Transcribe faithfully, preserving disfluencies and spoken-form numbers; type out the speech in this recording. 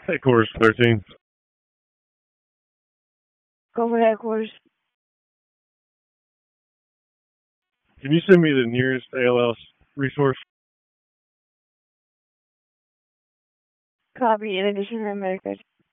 Headquarters thirteen. Go for headquarters. Can you send me the nearest A L L resource? Copy in addition to America.